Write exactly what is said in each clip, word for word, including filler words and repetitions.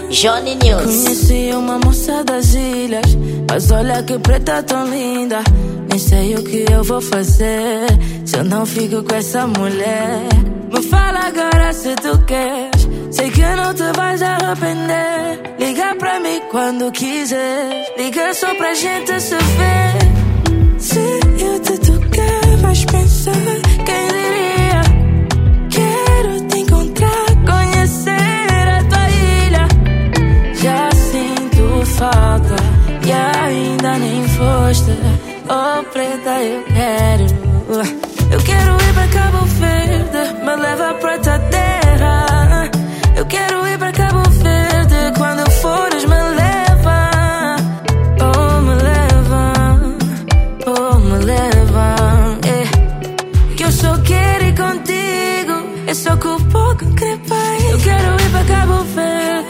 Johnny News. Conheci uma moça das ilhas, mas olha que preta tão linda. Nem sei o que eu vou fazer se eu não fico com essa mulher. Me fala agora se tu queres, sei que não te vais arrepender. Liga pra mim quando quiser, liga só pra gente se ver. Se eu te tocar vais pensar, quem diria? Quero te encontrar, conhecer a tua ilha. Já sinto falta e ainda nem foste. Oh preta, eu quero. Eu quero ir pra Cabo Verde, me leva pra tua terra. Eu quero ir pra Cabo Verde, quando fores me leva. Oh, me leva, oh, me leva, yeah. Que eu só quero ir contigo, é só que o pouco crepei. Eu quero ir pra Cabo Verde.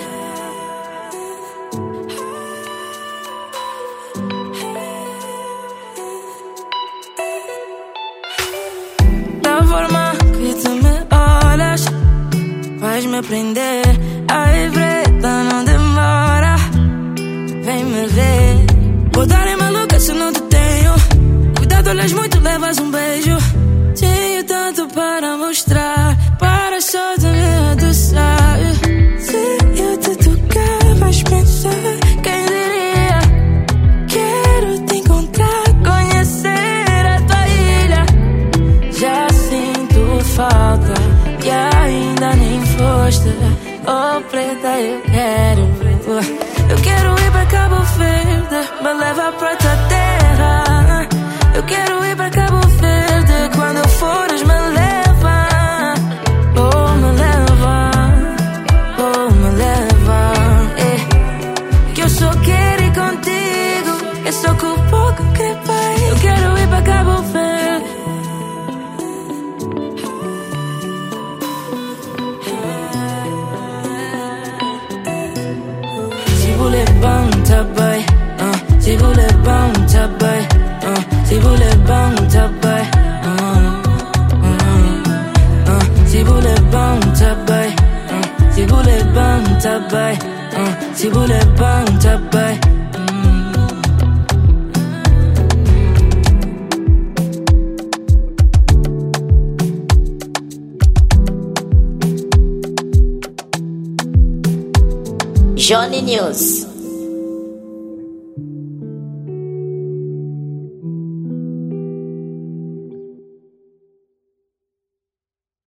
Da forma que tu me olhas, vais me prender. Ai, preta, não demora, vem me ver. Vou dar em maluca se não te tenho. Cuidado, olhas muito, levas um beijo. Tenho tanto para mostrar, para só te me adoçar. Se eu te tocar, vais pensar, quem diria? Quero te encontrar, conhecer a tua ilha. Já sinto falta e ainda nem foste. Oh preta, eu quero. Eu quero ir pra Cabo Verde, me leva pra tua terra. Eu quero ir pra Cabo Verde, quando fores me leva. Oh, me leva, oh, me leva, eh. Que eu só quero ir contigo, é só que o pouco crepei. Eu quero ir pra Cabo Verde. Si voulez bon tabac, uh, si voulez bon tabac, uh, si voulez bon tabac, uh, uh, uh, si voulez bon tabac, uh, si voulez bon tabac, uh, si voulez bon tabac. Johnny News.